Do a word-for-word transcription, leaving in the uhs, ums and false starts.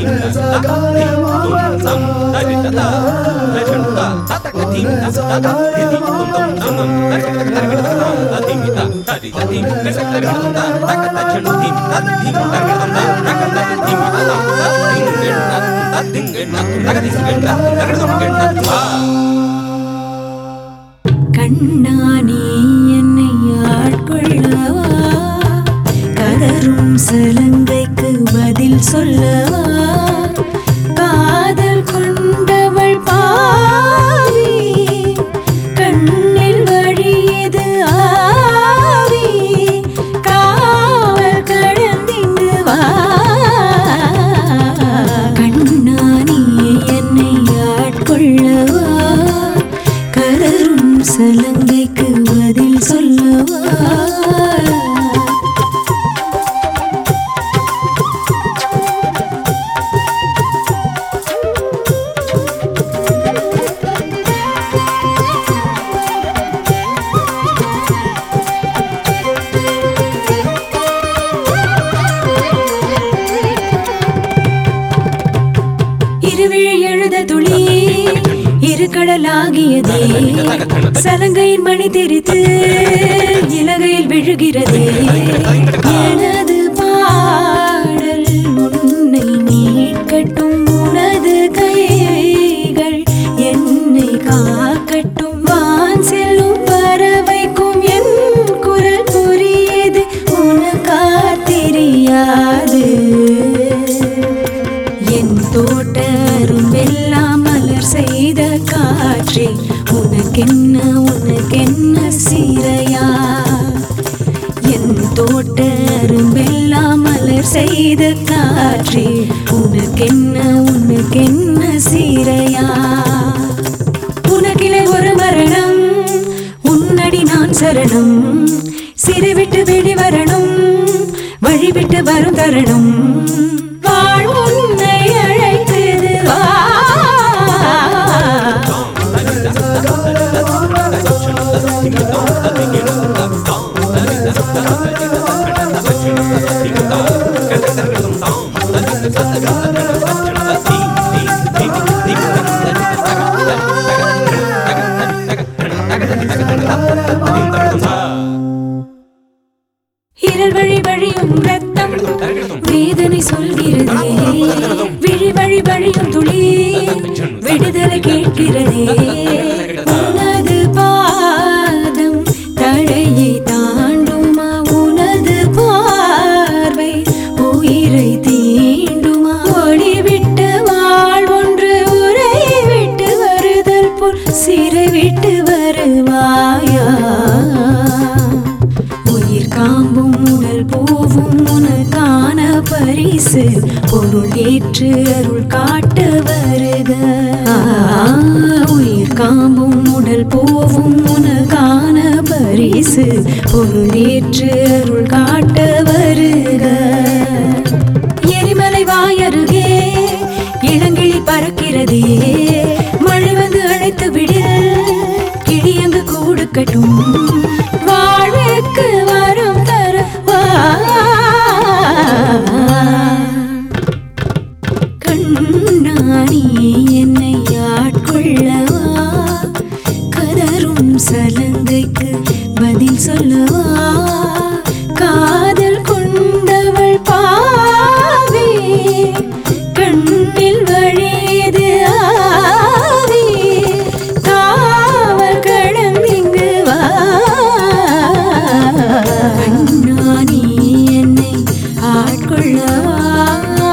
கண்ணானி என்னை ஆட்கொள்ளவா, கதரும் சலங்கைக்கு பதில் சொல்லவா, காதல் கொண்டவள் பாவி, கண்ணில் வழியது ஆவி, காவல் கடந்திங்கு வா. கண்ணானி என்னை ஆட்கொள்ளவா, கதரும் சலங்கைக்கு பதில் சொல்லவா. இருவிழி எழுத துளி இரு கடலாகியதே, சலங்கையின் மணி தெரித்து இலகையில் விழுகிறதே. எனது பாடல் உன்னை மீட்கட்டும், உனது கைகள் என்னை காக்கட்டும். வான் செல்லும் பறவைக்கும் என் குரல் புரியுது, உனக்கா தெரியாது. என் தோட்ட அரும்பெல்லாம் மலர் செய்த காற்றே, உனக்கென்ன உனக்கென்ன சீரையா. என் தோட்ட அரும்பெல்லாம் மலர் செய்த காற்றே, உனக்கென்ன உனக்கென்ன சீரையா. உனக்கிலே ஒரு மரணம், உன்னடி நான் சரணம். சிறை விட்டு வெளிவரணும், வழிவிட்டு வரும் தருணம். வாழ் உன்னை அழைத்தது வா. இரல் வழி வழியும் ரத்தம் வேதனை சொல்கிறதே, விழி வழி வழியும் துளி விடுதலை கேட்கிறதே. உனது பாதம் தழையை தாண்டுமா, உனது பார்வை உயிரை தீண்டுமா. ஒளி விட்டு வாழ் ஒன்று உரை விட்டு வருதல் போல் சிறை விட்டு வருவாயா. உயிர் காம்பும் உடல் பூவும் உனக்கான பரிசு, பொருள் ஏற்று அருள் காட்ட வருக. உயிர் காம்பும் உடல் பூவும் உனக்கான பரிசு, பொருள் ஏற்று அருள் காட்ட வருக. எரிமலை வாயருகே இளங்கிளி பறக்கிறதே, மழை வந்து அழைத்து விடில் கிளியங்கு கூடுக்கட்டும். வாழ்வுக்கு வரம் தர வா. கண்ணானி என்னை ஆட்கொள்ளவா, கதரும் சலங்கைக்கு பதில் சொல்லவா, காதல் கொண்டவள் பாவி, கண்ணில் வழியது ஆவி, காவல் கடந்திங்கு வா. கண்ணானி என்னை ஆட்கொள்ளவா.